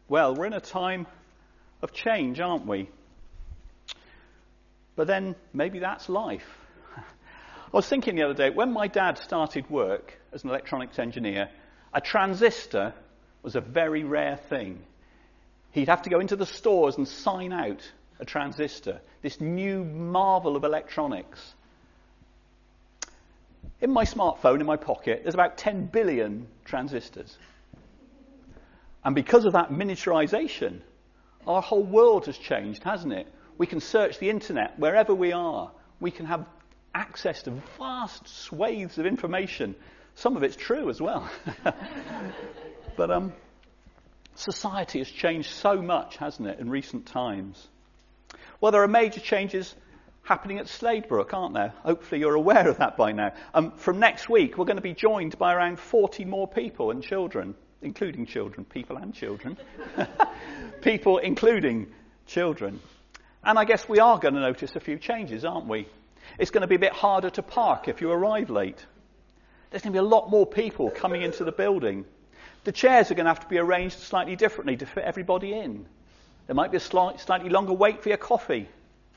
Well, we're in a time of change, aren't we? But then maybe that's life. I was thinking the other day, when my dad started work as an electronics engineer, a transistor was a very rare thing. He'd have to go into the stores and sign out a transistor, this new marvel of electronics. In my smartphone, in my pocket, there's about 10 billion transistors. And because of that miniaturization, our whole world has changed, hasn't it? We can search the internet wherever we are. We can have access to vast swathes of information. Some of it's true as well. But society has changed so much, hasn't it, in recent times? Well, there are major changes happening at Sladebrook, aren't there? Hopefully you're aware of that by now. From next week, we're going to be joined by around 40 more people and children, including children, people and children. People including children. And I guess we are going to notice a few changes, aren't we? It's going to be a bit harder to park if you arrive late. There's going to be a lot more people coming into the building. The chairs are going to have to be arranged slightly differently to fit everybody in. There might be a slightly longer wait for your coffee.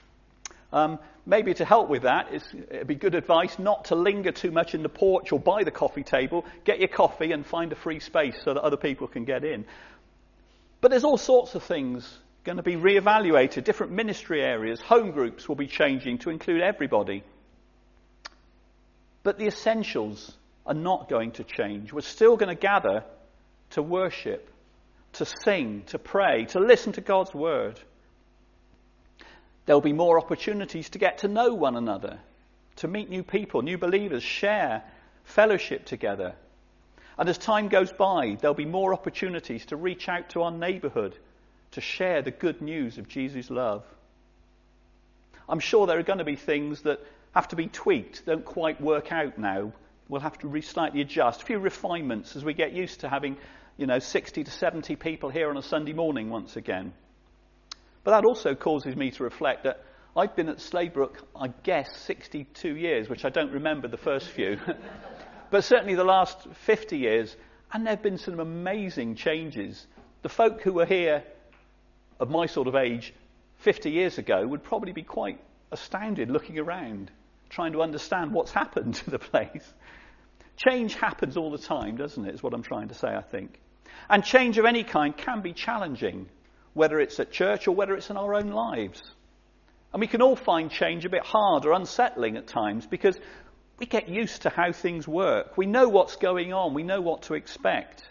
Maybe to help with that, it'd be good advice not to linger too much in the porch or by the coffee table. Get your coffee and find a free space so that other people can get in. But there's all sorts of things going to be reevaluated. Different ministry areas, home groups will be changing to include everybody. But the essentials are not going to change. We're still going to gather to worship, to sing, to pray, to listen to God's word. There'll be more opportunities to get to know one another, to meet new people, new believers, share, fellowship together. And as time goes by, there'll be more opportunities to reach out to our neighbourhood, to share the good news of Jesus' love. I'm sure there are going to be things that have to be tweaked, don't quite work out now. We'll have to slightly adjust. A few refinements as we get used to having, 60 to 70 people here on a Sunday morning once again. But that also causes me to reflect that I've been at Sladebrook, I guess, 62 years, which I don't remember the first few. But certainly the last 50 years, and there have been some amazing changes. The folk who were here of my sort of age 50 years ago would probably be quite astounded looking around, trying to understand what's happened to the place. Change happens all the time, doesn't it, is what I'm trying to say, I think. And change of any kind can be challenging, whether it's at church or whether it's in our own lives. And we can all find change a bit hard or unsettling at times because we get used to how things work. We know what's going on. We know what to expect.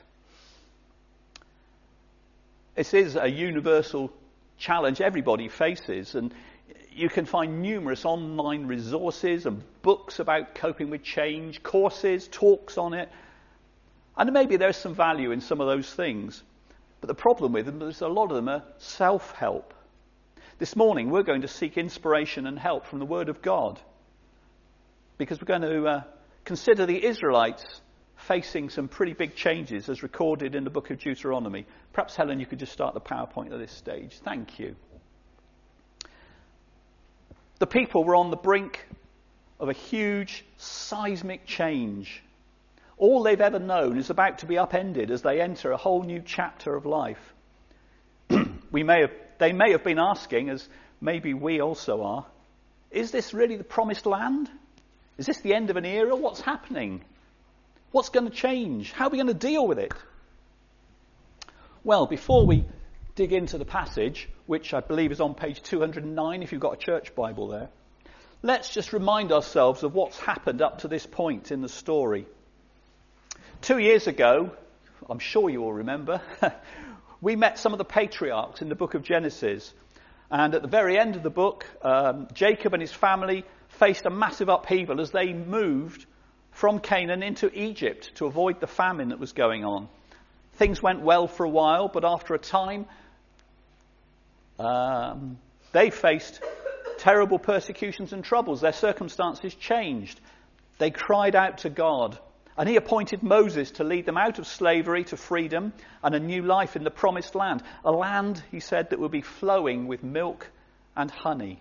This is a universal challenge everybody faces, and you can find numerous online resources and books about coping with change, courses, talks on it. And maybe there's some value in some of those things. But the problem with them is a lot of them are self-help. This morning we're going to seek inspiration and help from the Word of God, because we're going to consider the Israelites facing some pretty big changes as recorded in the book of Deuteronomy. Perhaps, Helen, you could just start the PowerPoint at this stage. Thank you. The people were on the brink of a huge seismic change. All they've ever known is about to be upended as they enter a whole new chapter of life. They may have been asking, as maybe we also are, is this really the promised land? Is this the end of an era? What's happening? What's going to change? How are we going to deal with it? Well, before we dig into the passage, which I believe is on page 209 if you've got a church Bible there, let's just remind ourselves of what's happened up to this point in the story. 2 years ago, I'm sure you all remember, we met some of the patriarchs in the book of Genesis. And at the very end of the book, Jacob and his family faced a massive upheaval as they moved from Canaan into Egypt to avoid the famine that was going on. Things went well for a while, but after a time, they faced terrible persecutions and troubles. Their circumstances changed. They cried out to God. And he appointed Moses to lead them out of slavery to freedom and a new life in the promised land. A land, he said, that will be flowing with milk and honey.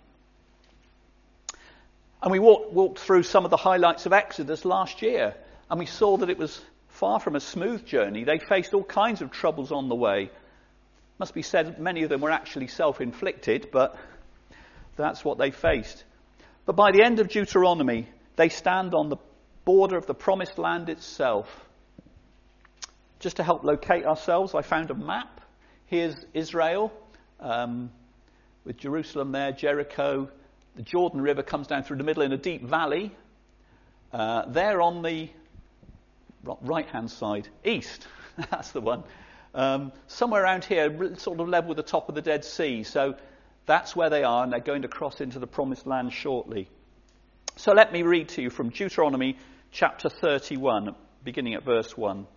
And we walked through some of the highlights of Exodus last year. And we saw that it was far from a smooth journey. They faced all kinds of troubles on the way. Must be said, many of them were actually self-inflicted, but that's what they faced. But by the end of Deuteronomy, they stand on the border of the promised land itself. Just to help locate ourselves, I found a map. Here's Israel, with Jerusalem there, Jericho. The Jordan River comes down through the middle in a deep valley. There on the right-hand side, east, that's the one. Somewhere around here, sort of level with the top of the Dead Sea. So that's where they are, and they're going to cross into the promised land shortly. So let me read to you from Deuteronomy chapter 31, beginning at verse 1.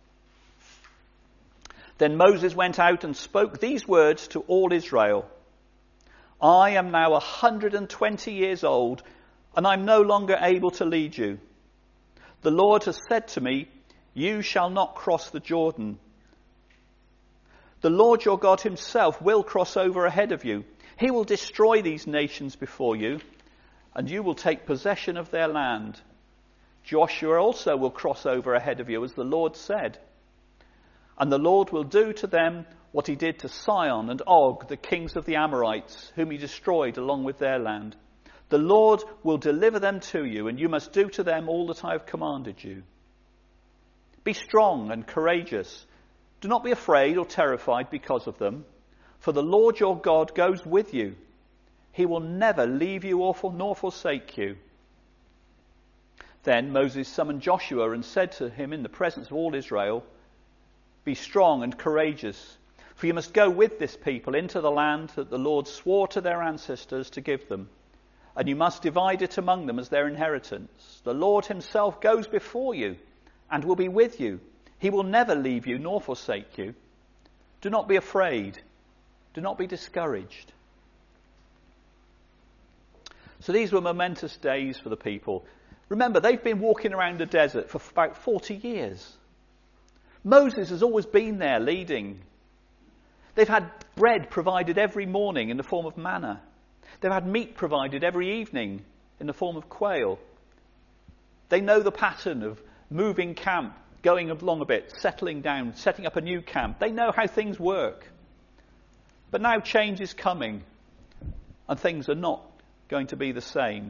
Then Moses went out and spoke these words to all Israel. I am now 120 years old, and I'm no longer able to lead you. The Lord has said to me, you shall not cross the Jordan. The Lord your God himself will cross over ahead of you. He will destroy these nations before you, and you will take possession of their land. Joshua also will cross over ahead of you, as the Lord said. And the Lord will do to them what he did to Sihon and Og, the kings of the Amorites, whom he destroyed along with their land. The Lord will deliver them to you, and you must do to them all that I have commanded you. Be strong and courageous. Do not be afraid or terrified because of them, for the Lord your God goes with you. He will never leave you nor forsake you. Then Moses summoned Joshua and said to him in the presence of all Israel, be strong and courageous, for you must go with this people into the land that the Lord swore to their ancestors to give them, and you must divide it among them as their inheritance. The Lord himself goes before you and will be with you. He will never leave you nor forsake you. Do not be afraid. Do not be discouraged. So these were momentous days for the people. Remember, they've been walking around the desert for about 40 years. Moses has always been there leading. They've had bread provided every morning in the form of manna. They've had meat provided every evening in the form of quail. They know the pattern of moving camp, going along a bit, settling down, setting up a new camp. They know how things work. But now change is coming, and things are not going to be the same.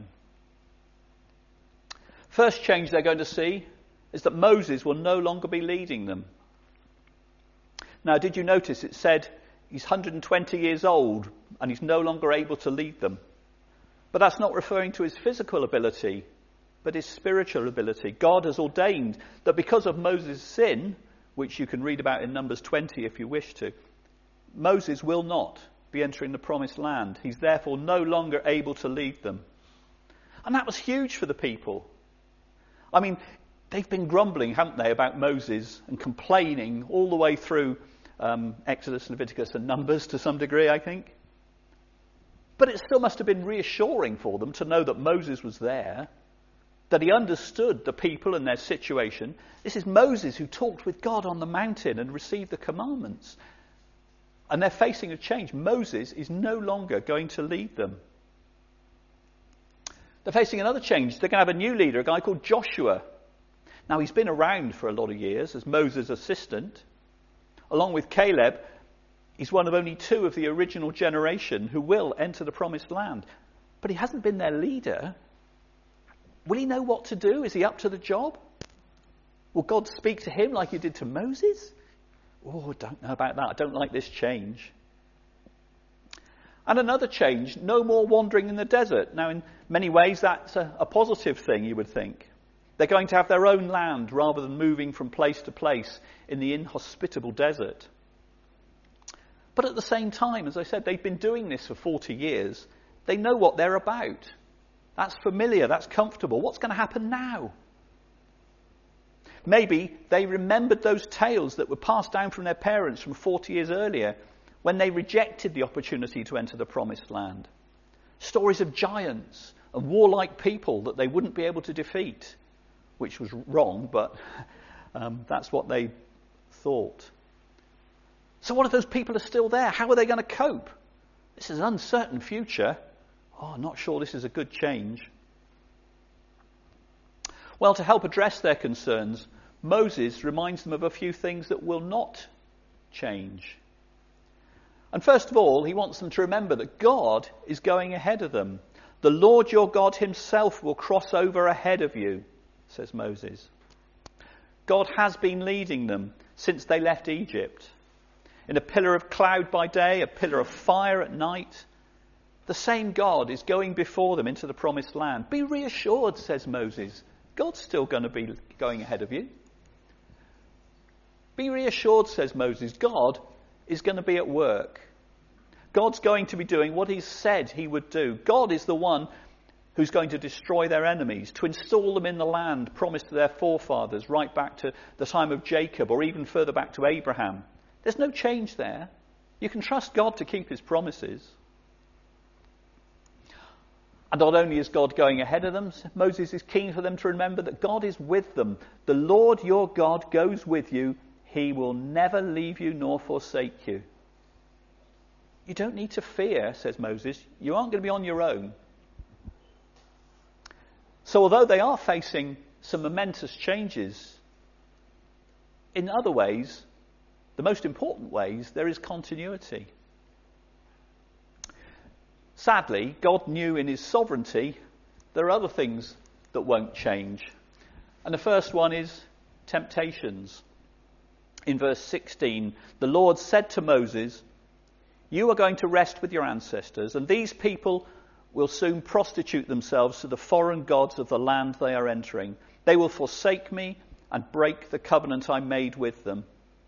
First change they're going to see is that Moses will no longer be leading them. Now, did you notice it said he's 120 years old and he's no longer able to lead them? But that's not referring to his physical ability, but his spiritual ability. God has ordained that because of Moses' sin, which you can read about in Numbers 20 if you wish to, Moses will not be entering the promised land. He's therefore no longer able to lead them. And that was huge for the people. I mean, they've been grumbling, haven't they, about Moses and complaining all the way through Exodus, Leviticus and Numbers to some degree, I think. But it still must have been reassuring for them to know that Moses was there, that he understood the people and their situation. This is Moses who talked with God on the mountain and received the commandments. And they're facing a change. Moses is no longer going to lead them. They're facing another change. They're going to have a new leader, a guy called Joshua. Now, he's been around for a lot of years as Moses' assistant. Along with Caleb, he's one of only two of the original generation who will enter the promised land. But he hasn't been their leader. Will he know what to do? Is he up to the job? Will God speak to him like he did to Moses? Oh, I don't know about that. I don't like this change. And another change, no more wandering in the desert. Now, in many ways, that's a positive thing, you would think. They're going to have their own land rather than moving from place to place in the inhospitable desert. But at the same time, as I said, they've been doing this for 40 years. They know what they're about. That's familiar, that's comfortable. What's going to happen now? Maybe they remembered those tales that were passed down from their parents from 40 years earlier when they rejected the opportunity to enter the promised land. Stories of giants and warlike people that they wouldn't be able to defeat, which was wrong, but that's what they thought. So what if those people are still there? How are they going to cope? This is an uncertain future. Oh, I'm not sure this is a good change. Well, to help address their concerns, Moses reminds them of a few things that will not change. And first of all, he wants them to remember that God is going ahead of them. The Lord your God himself will cross over ahead of you, says Moses. God has been leading them since they left Egypt. In a pillar of cloud by day, a pillar of fire at night. The same God is going before them into the promised land. Be reassured, says Moses. God's still going to be going ahead of you. Be reassured, says Moses. God is going to be at work. God's going to be doing what he said he would do. God is the one who's going to destroy their enemies, to install them in the land promised to their forefathers, right back to the time of Jacob, or even further back to Abraham. There's no change there. You can trust God to keep his promises. And not only is God going ahead of them, Moses is keen for them to remember that God is with them. The Lord your God goes with you. He will never leave you nor forsake you. You don't need to fear, says Moses. You aren't going to be on your own. So although they are facing some momentous changes, in other ways, the most important ways, there is continuity. Sadly, God knew in his sovereignty there are other things that won't change. And the first one is temptations. In verse 16, the Lord said to Moses, you are going to rest with your ancestors, and these people will soon prostitute themselves to the foreign gods of the land they are entering. They will forsake me and break the covenant I made with them.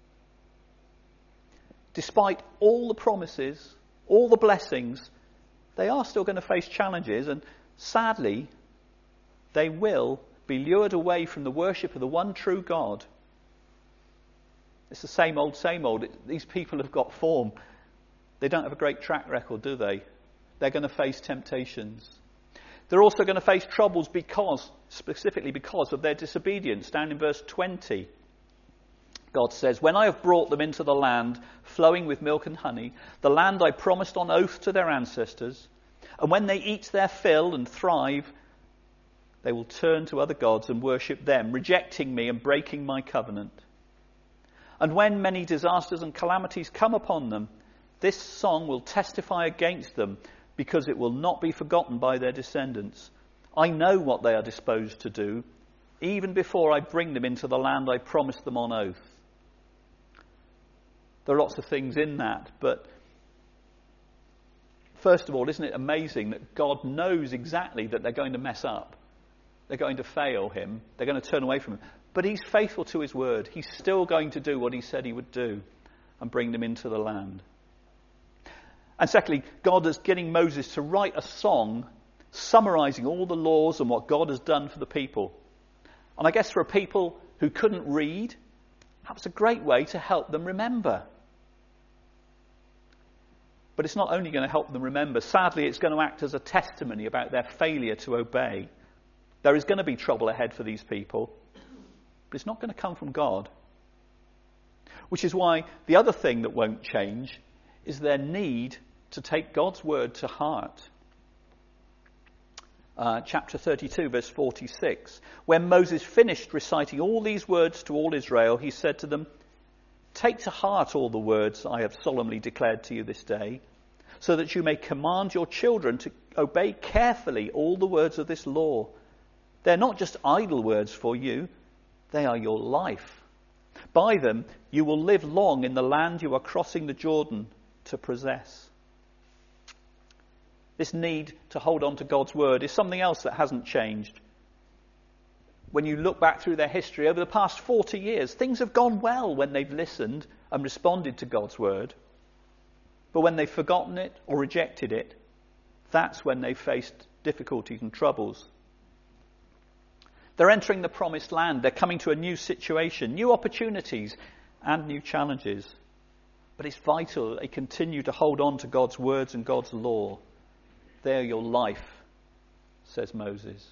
Despite all the promises, all the blessings, they are still going to face challenges, and sadly, they will be lured away from the worship of the one true God. It's the same old, same old. These people have got form. They don't have a great track record, do they? They're going to face temptations. They're also going to face troubles specifically because of their disobedience. Down in verse 20, God says, when I have brought them into the land flowing with milk and honey, the land I promised on oath to their ancestors, and when they eat their fill and thrive, they will turn to other gods and worship them, rejecting me and breaking my covenant. And when many disasters and calamities come upon them, this song will testify against them, because it will not be forgotten by their descendants. I know what they are disposed to do, even before I bring them into the land I promised them on oath. There are lots of things in that, but first of all, isn't it amazing that God knows exactly that they're going to mess up? They're going to fail him. They're going to turn away from him. But he's faithful to his word. He's still going to do what he said he would do and bring them into the land. And secondly, God is getting Moses to write a song summarising all the laws and what God has done for the people. And I guess for a people who couldn't read, that was a great way to help them remember. But it's not only going to help them remember. Sadly, it's going to act as a testimony about their failure to obey. There is going to be trouble ahead for these people, but it's not going to come from God. Which is why the other thing that won't change is their need to take God's word to heart. Chapter 32, verse 46. When Moses finished reciting all these words to all Israel, he said to them, take to heart all the words I have solemnly declared to you this day, so that you may command your children to obey carefully all the words of this law. They're not just idle words for you, they are your life. By them you will live long in the land you are crossing the Jordan to possess. This need to hold on to God's word is something else that hasn't changed. When you look back through their history over the past 40 years, things have gone well when they've listened and responded to God's word. But when they've forgotten it or rejected it, that's when they've faced difficulties and troubles. They're entering the promised land. They're coming to a new situation, new opportunities and new challenges. But it's vital that they continue to hold on to God's words and God's law. They're your life, says Moses.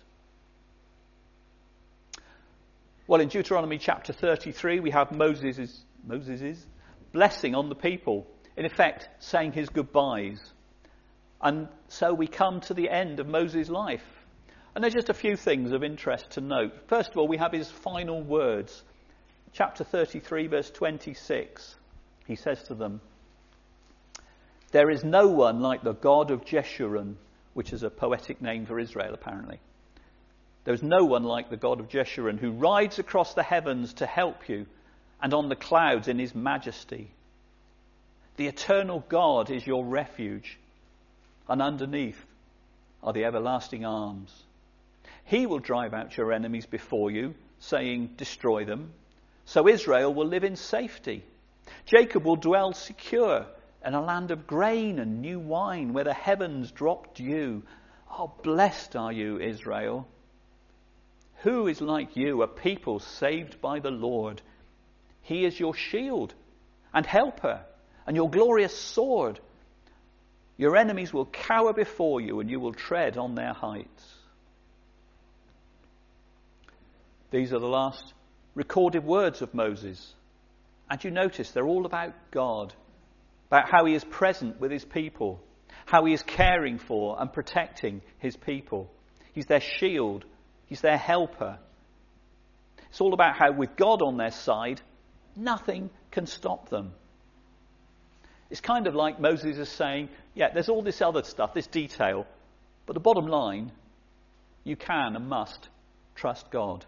Well, in Deuteronomy chapter 33, we have Moses' blessing on the people, in effect saying his goodbyes. And so we come to the end of Moses' life. And there's just a few things of interest to note. First of all, we have his final words. Chapter 33, verse 26. He says to them, There is no one like the God of Jeshurun, which is a poetic name for Israel, apparently. There is no one like the God of Jeshurun, who rides across the heavens to help you, and on the clouds in his majesty. The eternal God is your refuge, and underneath are the everlasting arms. He will drive out your enemies before you, saying, destroy them. So Israel will live in safety. Jacob will dwell secure in a land of grain and new wine, where the heavens drop dew. Oh, blessed are you, Israel. Who is like you, a people saved by the Lord? He is your shield and helper, and your glorious sword. Your enemies will cower before you, and you will tread on their heights. These are the last recorded words of Moses. And you notice they're all about God, about how he is present with his people, how he is caring for and protecting his people. He's their shield. He's their helper. It's all about how, with God on their side, nothing can stop them. It's kind of like Moses is saying, yeah, there's all this other stuff, this detail, but the bottom line, you can and must trust God.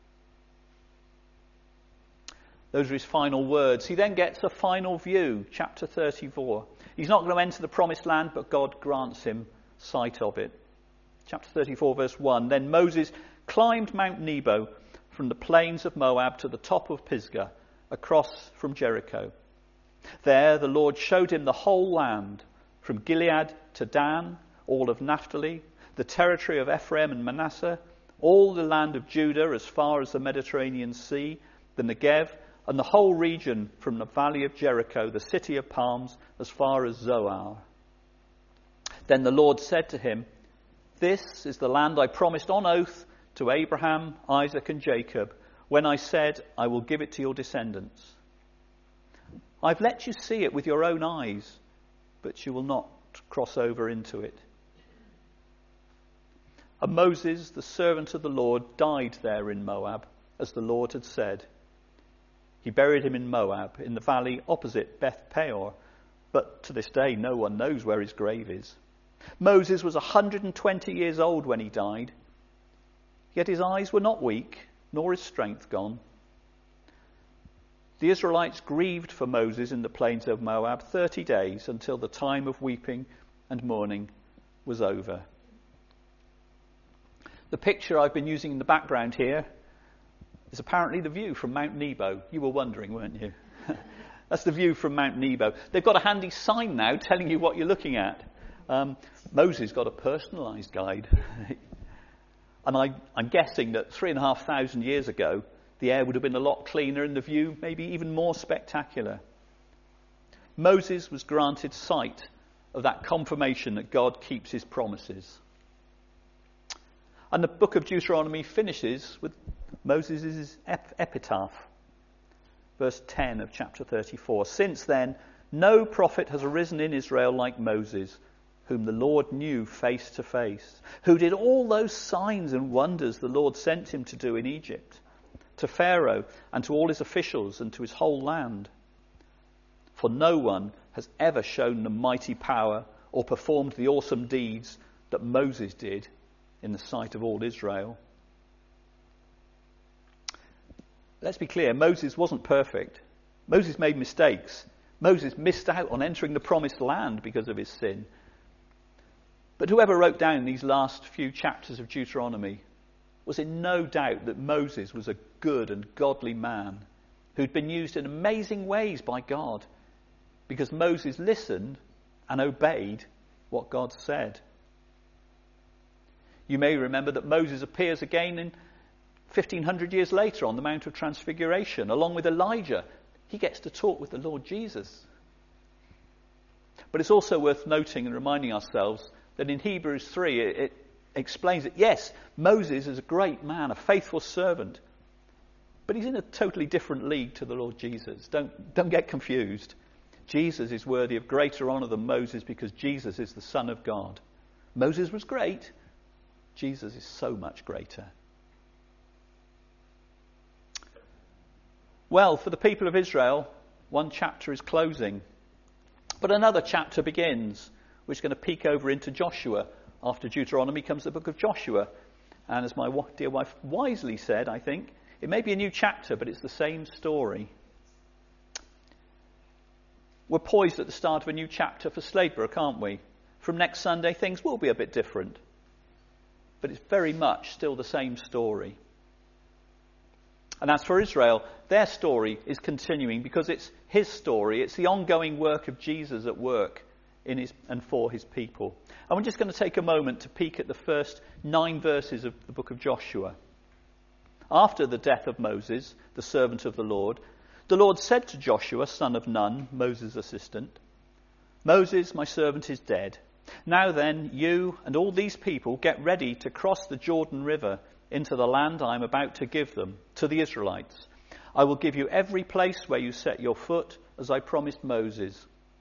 Those are his final words. He then gets a final view, chapter 34. He's not going to enter the promised land, but God grants him sight of it. Chapter 34, verse 1. Then Moses climbed Mount Nebo from the plains of Moab to the top of Pisgah, across from Jericho. There the Lord showed him the whole land, from Gilead to Dan, all of Naphtali, the territory of Ephraim and Manasseh, all the land of Judah as far as the Mediterranean Sea, the Negev, and the whole region from the valley of Jericho, the city of palms, as far as Zoar. Then the Lord said to him, this is the land I promised on oath to Abraham, Isaac, and Jacob, when I said, I will give it to your descendants. I've let you see it with your own eyes, but you will not cross over into it. And Moses, the servant of the Lord, died there in Moab, as the Lord had said. He buried him in Moab, in the valley opposite Beth Peor, but to this day no one knows where his grave is. Moses was 120 years old when he died, yet his eyes were not weak, nor his strength gone. The Israelites grieved for Moses in the plains of Moab 30 days, until the time of weeping and mourning was over. The picture I've been using in the background here is apparently the view from Mount Nebo. You were wondering, weren't you? That's the view from Mount Nebo. They've got a handy sign now telling you what you're looking at. Moses got a personalised guide. And I'm guessing that 3,500 years ago, the air would have been a lot cleaner and the view maybe even more spectacular. Moses was granted sight of that confirmation that God keeps his promises. And the book of Deuteronomy finishes with Moses' epitaph. Verse 10 of chapter 34. Since then, no prophet has arisen in Israel like Moses, whom the Lord knew face to face, who did all those signs and wonders the Lord sent him to do in Egypt, to Pharaoh and to all his officials and to his whole land. For no one has ever shown the mighty power or performed the awesome deeds that Moses did in the sight of all Israel. Let's be clear, Moses wasn't perfect. Moses made mistakes. Moses missed out on entering the promised land because of his sin. But whoever wrote down these last few chapters of Deuteronomy was in no doubt that Moses was a good and godly man who'd been used in amazing ways by God, because Moses listened and obeyed what God said. You may remember that Moses appears again in 1,500 years later on the Mount of Transfiguration, along with Elijah. He gets to talk with the Lord Jesus. But it's also worth noting and reminding ourselves that in Hebrews 3 it explains that, yes, Moses is a great man, a faithful servant, but he's in a totally different league to the Lord Jesus. Don't get confused. Jesus is worthy of greater honour than Moses because Jesus is the Son of God. Moses was great. Jesus is so much greater. Well, for the people of Israel, one chapter is closing. But another chapter begins, which is going to peek over into Joshua. After Deuteronomy comes the book of Joshua. And as my dear wife wisely said, I think, it may be a new chapter, but it's the same story. We're poised at the start of a new chapter for Sladebrook, aren't we? From next Sunday, things will be a bit different. But it's very much still the same story. And as for Israel, their story is continuing because it's his story. It's the ongoing work of Jesus at work in his and for his people. And we're just going to take a moment to peek at the first 9 verses of the book of Joshua. After the death of Moses, the servant of the Lord said to Joshua, son of Nun, Moses' assistant, Moses, my servant, is dead. Now then, you and all these people get ready to cross the Jordan River into the land I am about to give them, to the Israelites. I will give you every place where you set your foot, as I promised Moses.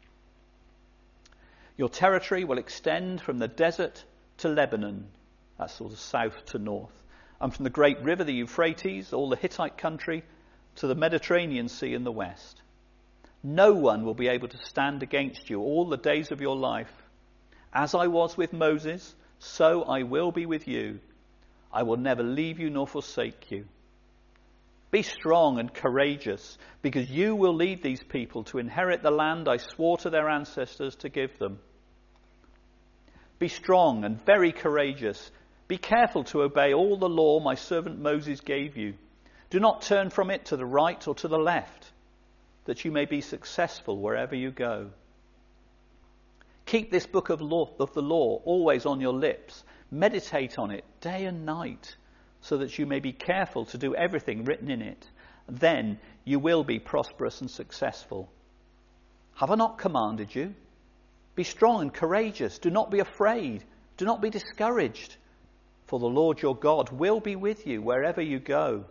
Your territory will extend from the desert to Lebanon, that's sort of south to north, and from the great river, the Euphrates, all the Hittite country, to the Mediterranean Sea in the west. No one will be able to stand against you all the days of your life. As I was with Moses, so I will be with you. I will never leave you nor forsake you. Be strong and courageous, because you will lead these people to inherit the land I swore to their ancestors to give them. Be strong and very courageous. Be careful to obey all the law my servant Moses gave you. Do not turn from it to the right or to the left, that you may be successful wherever you go. Keep this book of the law always on your lips. Meditate on it day and night, so that you may be careful to do everything written in it. Then you will be prosperous and successful. Have I not commanded you? Be strong and courageous. Do not be afraid. Do not be discouraged. For the Lord your God will be with you wherever you go.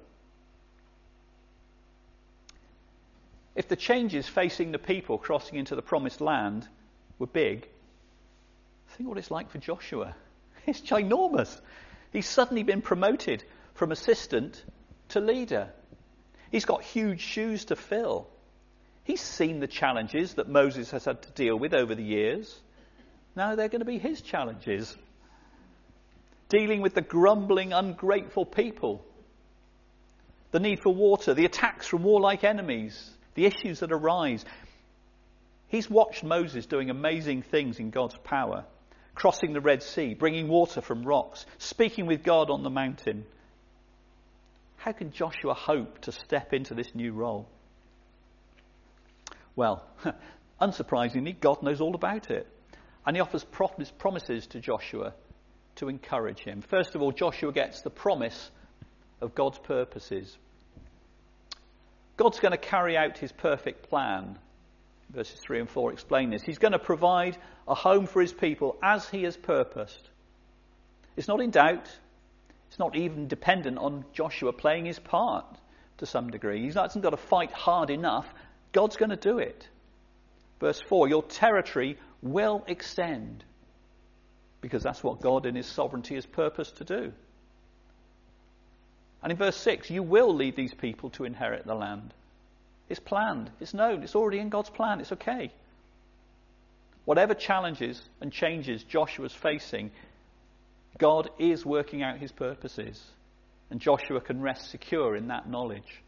If the changes facing the people crossing into the promised land were big, think what it's like for Joshua. It's ginormous. He's suddenly been promoted from assistant to leader. He's got huge shoes to fill. He's seen the challenges that Moses has had to deal with over the years. Now they're going to be his challenges. Dealing with the grumbling, ungrateful people. The need for water, the attacks from warlike enemies, the issues that arise. He's watched Moses doing amazing things in God's power. Crossing the Red Sea, bringing water from rocks, speaking with God on the mountain. How can Joshua hope to step into this new role? Well, unsurprisingly, God knows all about it. And he offers promises to Joshua to encourage him. First of all, Joshua gets the promise of God's purposes. God's going to carry out his perfect plan. Verses 3 and 4 explain this. He's going to provide a home for his people as he has purposed. It's not in doubt. It's not even dependent on Joshua playing his part to some degree. He hasn't got to fight hard enough. God's going to do it. Verse 4, your territory will extend. Because that's what God in his sovereignty has purposed to do. And in verse 6, you will lead these people to inherit the land. It's planned. It's known. It's already in God's plan. It's okay. Whatever challenges and changes Joshua's facing, God is working out his purposes. And Joshua can rest secure in that knowledge.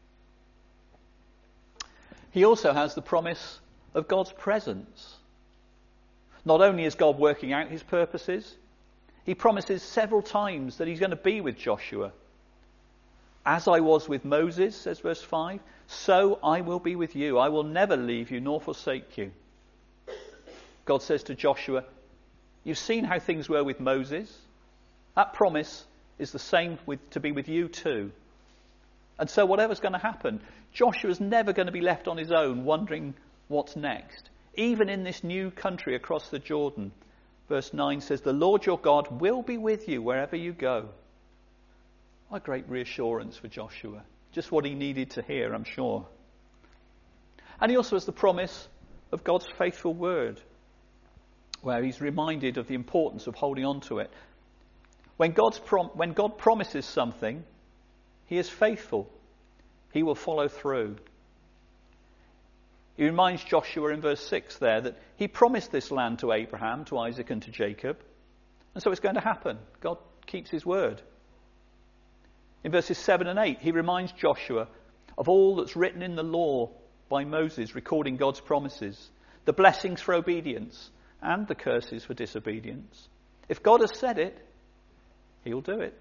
He also has the promise of God's presence. Not only is God working out his purposes, he promises several times that he's going to be with Joshua. As I was with Moses, says verse 5, so I will be with you. I will never leave you nor forsake you. God says to Joshua, you've seen how things were with Moses. That promise is the same to be with you too. And so whatever's going to happen, Joshua's never going to be left on his own wondering what's next. Even in this new country across the Jordan, verse 9 says, the Lord your God will be with you wherever you go. What a great reassurance for Joshua. Just what he needed to hear, I'm sure. And he also has the promise of God's faithful word, where he's reminded of the importance of holding on to it. When God promises something, he is faithful. He will follow through. He reminds Joshua in verse 6 there that he promised this land to Abraham, to Isaac and to Jacob. And so it's going to happen. God keeps his word. In verses 7 and 8, he reminds Joshua of all that's written in the law by Moses, recording God's promises, the blessings for obedience and the curses for disobedience. If God has said it, he'll do it.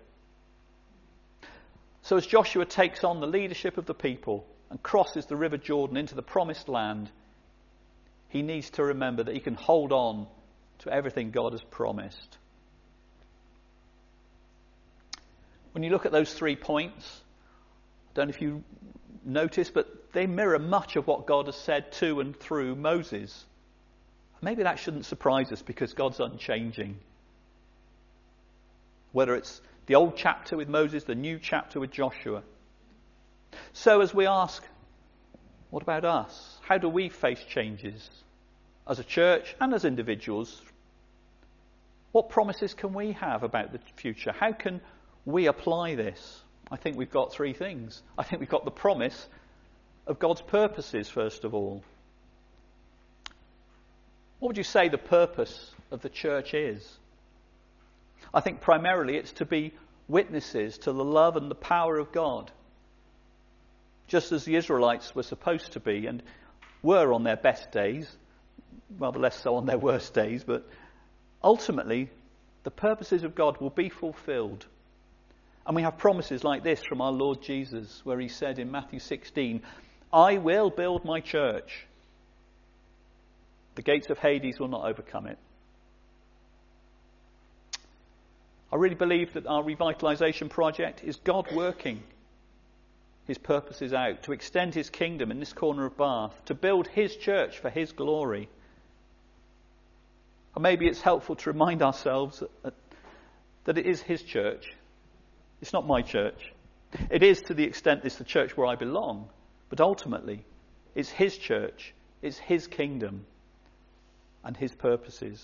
So as Joshua takes on the leadership of the people and crosses the River Jordan into the promised land, he needs to remember that he can hold on to everything God has promised. When you look at those 3 points, I don't know if you notice, but they mirror much of what God has said to and through Moses. Maybe that shouldn't surprise us because God's unchanging. Whether it's the old chapter with Moses, the new chapter with Joshua. So as we ask, what about us? How do we face changes as a church and as individuals? What promises can we have about the future? How can we apply this? I think we've got 3 things. I think we've got the promise of God's purposes, first of all. What would you say the purpose of the church is? I think primarily it's to be witnesses to the love and the power of God. Just as the Israelites were supposed to be and were on their best days, rather less so on their worst days, but ultimately the purposes of God will be fulfilled. And we have promises like this from our Lord Jesus, where he said in Matthew 16, I will build my church. The gates of Hades will not overcome it. I really believe that our revitalisation project is God working his purposes out, to extend his kingdom in this corner of Bath, to build his church for his glory. Or maybe it's helpful to remind ourselves that it is his church. It's not my church. It is to the extent it's the church where I belong, but ultimately it's his church, it's his kingdom and his purposes.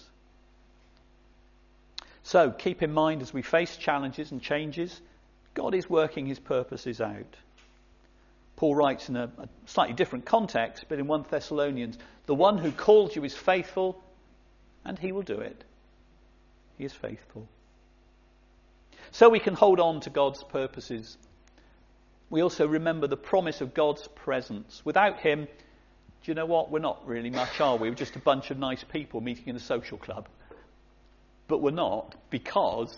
So keep in mind as we face challenges and changes, God is working his purposes out. Paul writes in a slightly different context, but in 1 Thessalonians, the one who called you is faithful and he will do it. He is faithful. So we can hold on to God's purposes. We also remember the promise of God's presence. Without him, do you know what? We're not really much, are we? We're just a bunch of nice people meeting in a social club. But we're not, because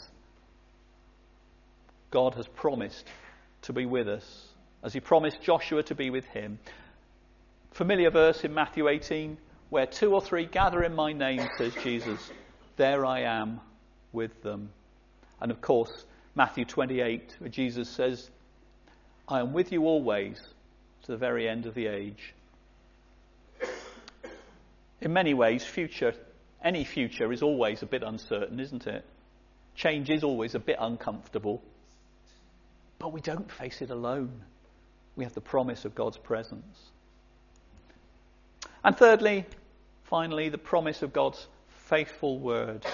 God has promised to be with us, as he promised Joshua to be with him. Familiar verse in Matthew 18, where 2 or 3 gather in my name, says Jesus, there I am with them. And of course, Matthew 28, where Jesus says, I am with you always to the very end of the age. In many ways, any future is always a bit uncertain, isn't it? Change is always a bit uncomfortable. But we don't face it alone. We have the promise of God's presence. And thirdly, finally, the promise of God's faithful word.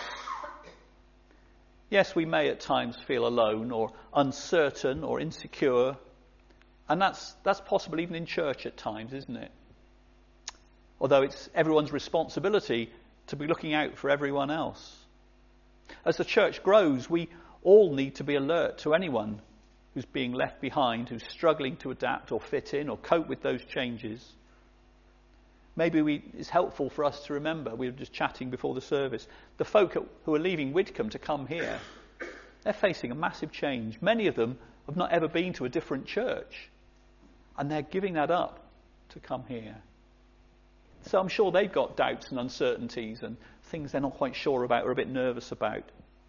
Yes, we may at times feel alone or uncertain or insecure. And that's possible even in church at times, isn't it? Although it's everyone's responsibility to be looking out for everyone else. As the church grows, we all need to be alert to anyone who's being left behind, who's struggling to adapt or fit in or cope with those changes. Maybe it's helpful for us to remember, we were just chatting before the service, the folk who are leaving Widcombe to come here, they're facing a massive change. Many of them have not ever been to a different church, and they're giving that up to come here. So I'm sure they've got doubts and uncertainties and things they're not quite sure about or a bit nervous about.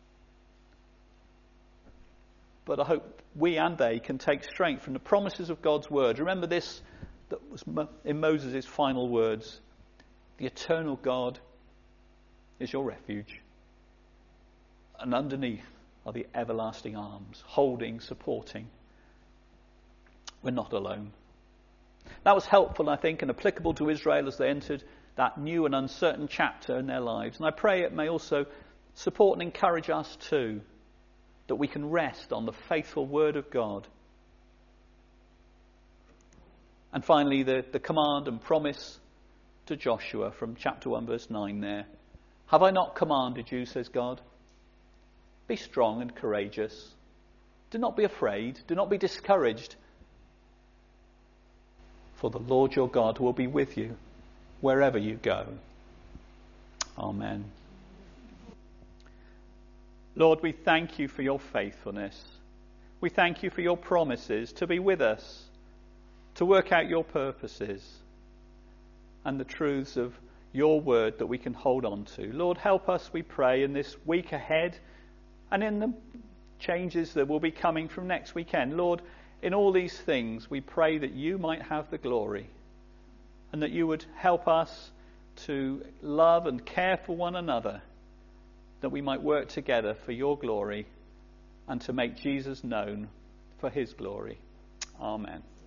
But I hope we and they can take strength from the promises of God's word. Remember this, that was in Moses' final words. The eternal God is your refuge. And underneath are the everlasting arms, holding, supporting. We're not alone. That was helpful, I think, and applicable to Israel as they entered that new and uncertain chapter in their lives. And I pray it may also support and encourage us too, that we can rest on the faithful word of God. And finally, the command and promise to Joshua from chapter 1 verse 9 there. Have I not commanded you, says God? Be strong and courageous. Do not be afraid. Do not be discouraged. For the Lord your God will be with you wherever you go. Amen. Lord, we thank you for your faithfulness. We thank you for your promises to be with us, to work out your purposes, and the truths of your word that we can hold on to. Lord, help us, we pray, in this week ahead and in the changes that will be coming from next weekend. Lord, in all these things, we pray that you might have the glory and that you would help us to love and care for one another, that we might work together for your glory and to make Jesus known for his glory. Amen.